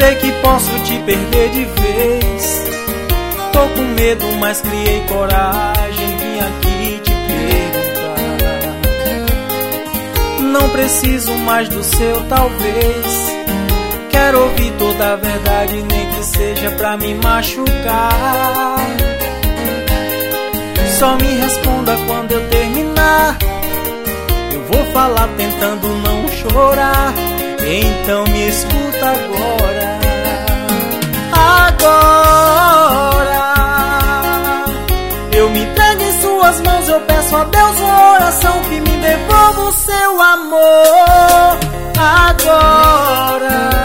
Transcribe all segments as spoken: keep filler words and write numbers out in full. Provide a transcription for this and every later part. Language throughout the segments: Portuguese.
Sei que posso te perder de vez. Tô com medo, mas criei coragem. Vim aqui te perguntar. Não preciso mais do seu talvez. Quero ouvir toda a verdade, nem que seja pra me machucar. Só me responda quando eu terminar. Eu vou falar tentando não chorar. Então me escuta agora. Agora eu me entrego em suas mãos. Eu peço a Deus uma oração que me devolva o seu amor. Agora,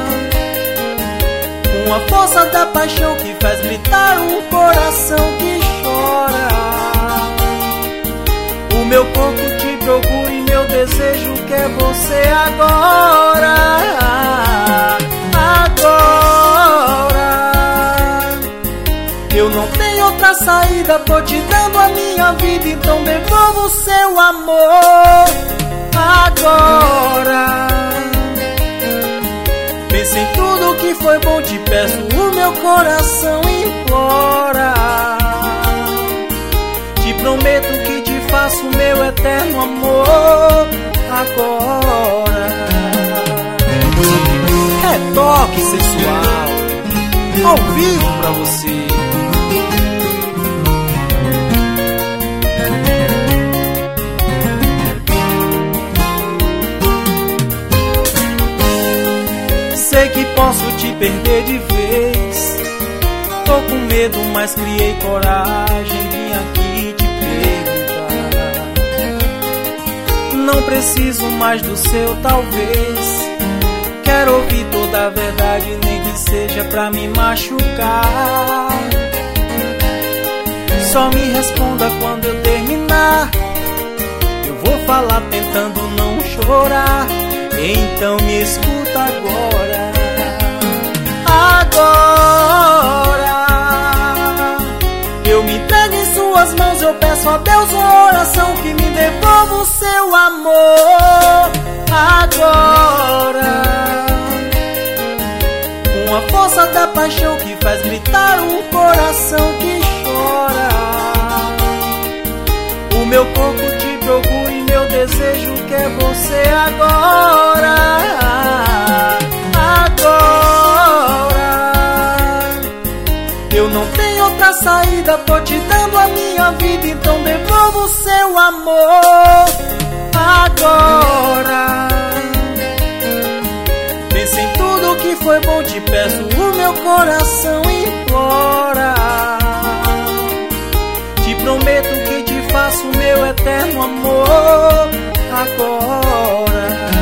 com a força da paixão que faz gritar um coração que chora. O meu corpo te procura e meu desejo quer você agora. Agora eu não tenho outra saída, tô te dando a minha vida, então devolva o seu amor. Agora pensa em tudo que foi bom, te peço, o meu coração implora. Te prometo que te faço meu eterno amor. Agora é toque sensual ao vivo pra você. Sei que posso te perder de vez. Tô com medo, mas criei coragem. Vim aqui te perguntar. Não preciso mais do seu talvez. Quero ouvir toda a verdade, nem que seja pra me machucar. Só me responda quando eu terminar. Eu vou falar tentando não chorar. Então me escuta agora. Agora eu me entrego em suas mãos. Eu peço a Deus uma oração que me devolva o seu amor. Agora, com a força da paixão que faz gritar um coração que chora. O meu corpo te procura e meu desejo quer você agora. Agora eu não tenho outra saída, tô te dando a minha vida, então devolva o seu amor. Agora pensa em tudo que foi bom, te peço, o meu coração implora. Te prometo que te faço meu eterno amor. Agora